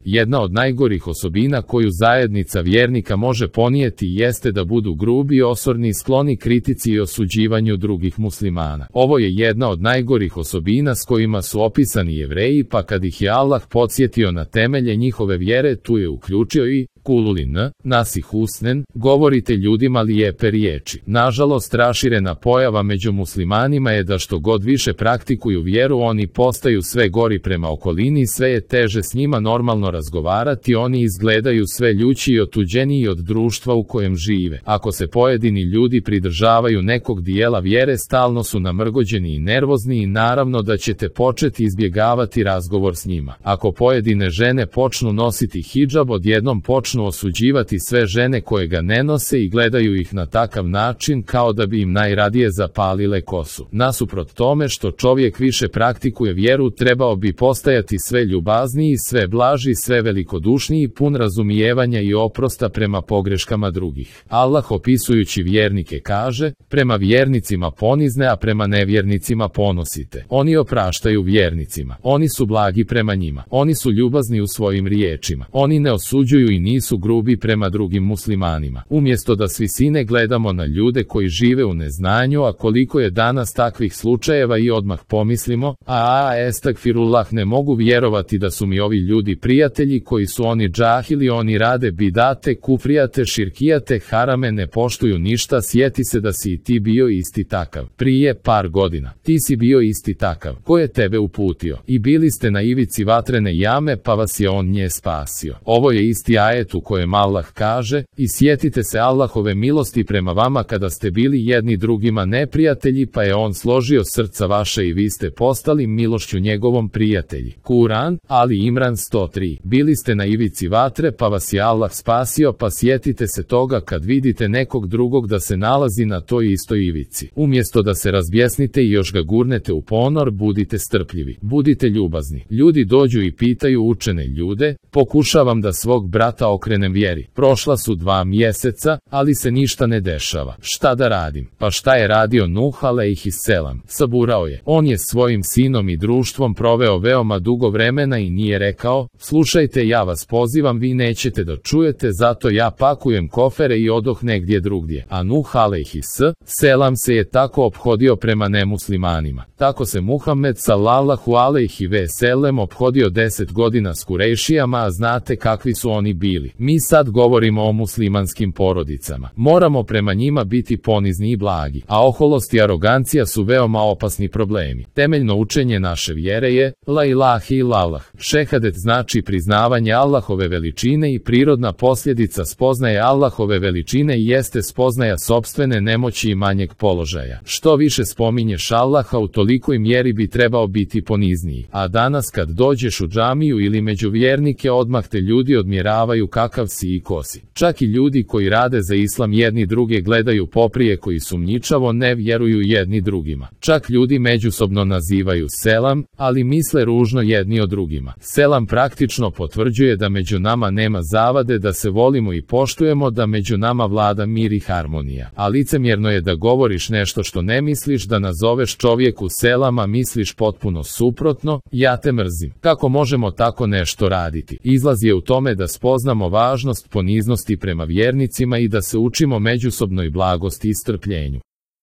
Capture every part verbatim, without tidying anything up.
Jedna od najgorih osobina koju zajednica vjernika može ponijeti jeste da budu grubi, osorni i skloni kritici i osuđivanju drugih muslimana. Ovo je jedna od najgorih osobina s kojima su opisani Jevreji, pa kad ih je Allah podsjetio na temelje njihove vjere, tu je uključio i kululin, nasi husnen, govorite ljudima lijepe riječi. Nažalost, raširena pojava među muslimanima je da što god više praktikuju vjeru, oni postaju sve gori prema okolini, sve je teže s njima normalno razgovarati, oni izgledaju sve ljući i otuđeniji od društva u kojem žive. Ako se pojedini ljudi pridržavaju nekog dijela vjere, stalno su namrgođeni i nervozni i naravno da ćete početi izbjegavati razgovor s njima. Ako pojedine žene počnu nositi hidžab, odjednom počnu osuđivati sve žene koje ga ne nose i gledaju ih na takav način kao da bi im najradije zapalile kosu. Nasuprot tome što čovjek više praktikuje vjeru, trebao bi postajati sve ljubazniji, sve blaži, sve velikodušniji, pun razumijevanja i oprosta prema pogreškama drugih. Allah opisujući vjernike kaže: prema vjernicima ponizne, a prema nevjernicima ponosite. Oni opraštaju vjernicima. Oni su blagi prema njima. Oni su ljubazni u svojim riječima. Oni ne osuđuju i nisu su grubi prema drugim muslimanima. Umjesto da s visine gledamo na ljude koji žive u neznanju, a koliko je danas takvih slučajeva, i odmah pomislimo: a a estagfirullah, ne mogu vjerovati da su mi ovi ljudi prijatelji, koji su oni džahili, oni rade bidate, kufrijate, širkijate, harame, ne poštuju ništa. Sjeti se da si i ti bio isti takav prije par godina. Ti si bio isti takav. Ko je tebe uputio? I bili ste na ivici vatrene jame, pa vas je on nje spasio. Ovo je isti ajet u kojem Allah kaže: i sjetite se Allahove milosti prema vama kada ste bili jedni drugima neprijatelji, pa je on složio srca vaše i vi ste postali milošću njegovom prijatelji. Kur'an, Ali Imran sto tri. Bili ste na ivici vatre, pa vas je Allah spasio, pa sjetite se toga kad vidite nekog drugog da se nalazi na toj istoj ivici. Umjesto da se razbjesnite i još ga gurnete u ponor, budite strpljivi, budite ljubazni. Ljudi dođu i pitaju učene ljude: pokušavam da svog brata okrenem vjeri. Prošla su dva mjeseca, ali se ništa ne dešava. Šta da radim? Pa šta je radio Nuh alejhiselam? Saburao je. On je svojim sinom i društvom proveo veoma dugo vremena i nije rekao: slušajte, ja vas pozivam, vi nećete da čujete, zato ja pakujem kofere i odoh negdje drugdje. A Nuh alejhiselam se je tako ophodio prema nemuslimanima. Tako se Muhammed sallallahu alejhi ve sellem ophodio deset godina s Kurejšijama, a znate kakvi su oni bili. Mi sad govorimo o muslimanskim porodicama. Moramo prema njima biti ponizni i blagi, a oholost i arogancija su veoma opasni problemi. Temeljno učenje naše vjere je la ilaha illallah. Šehadet znači priznavanje Allahove veličine i prirodna posljedica spoznaje Allahove veličine jeste spoznaja sopstvene nemoći i manjeg položaja. Što više spominješ Allaha, u tolikoj mjeri bi trebao biti ponizniji. A danas kad dođeš u džamiju ili među vjernike, odmah te ljudi odmjeravaju kakav si i ko si. Čak i ljudi koji rade za islam jedni druge gledaju poprije, koji sumnjičavo ne vjeruju jedni drugima. Čak ljudi međusobno nazivaju selam, ali misle ružno jedni o drugima. Selam praktično potvrđuje da među nama nema zavade, da se volimo i poštujemo, da među nama vlada mir i harmonija. A licemjerno je da govoriš nešto što ne misliš, da nazoveš čovjeku selam, a misliš potpuno suprotno: ja te mrzim. Kako možemo tako nešto raditi? Izlaz je u tome da spoznamo važnost poniznosti prema vjernicima i da se učimo međusobnoj blagosti i strpljenju.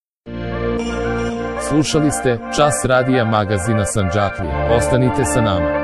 Slušali ste Čas radija magazina Sandžaklija. Ostanite sa nama.